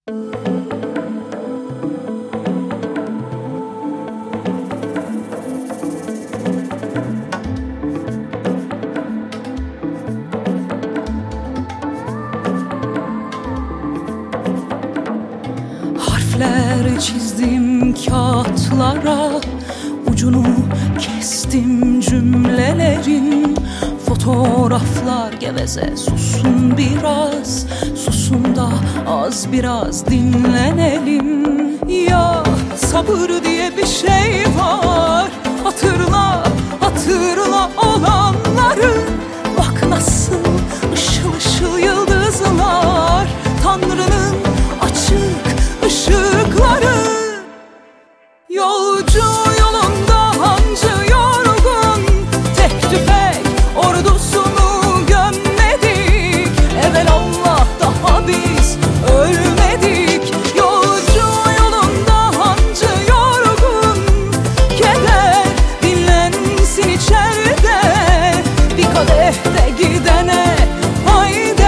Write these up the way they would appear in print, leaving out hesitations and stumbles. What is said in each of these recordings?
Harfler çizdim kağıtlara, ucunu kestim cümlelerin. Fotoğraflar geveze, susun biraz, susun da az biraz dinlenelim. Ya sabır diye bir şey var, hatırla, hatırla olanları. Bak nasıl ışıl ışıl yıldızlar, Tanrı'nın açık ışıkları. Yolcu yolunda hancı yorgun, tek tüfek ordusunu gömmedik. Evelallah daha biz ölmedik. Yolcu yolunda hancı yorgun, keder dinlensin içeride. Bir kadeh de gidene haydi.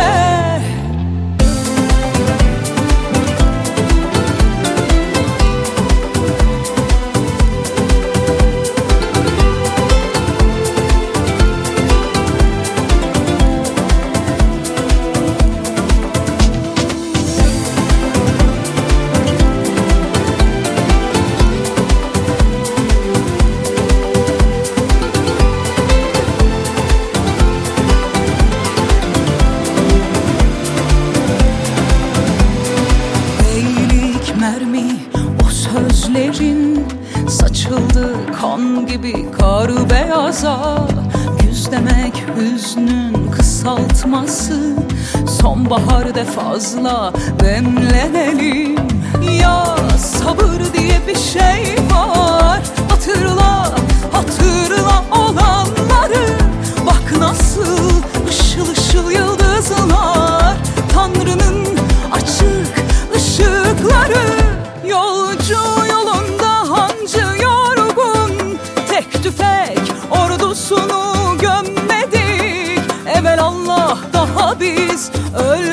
Mermi o sözlerin, saçıldı kan gibi kar beyaza. Güz demek hüznün kısaltması, sonbahar de fazla demlenelim. Ya sabır diye bir şey var, hatırla, hatırla olanları. Bak nasıl ışıl ışıl yıldızlar, Tanrı'nın açık ışıkları. Yolcu yolunda hancı yorgun, tek tüfek ordusunu gömmedik. Evelallah daha biz ölmedik.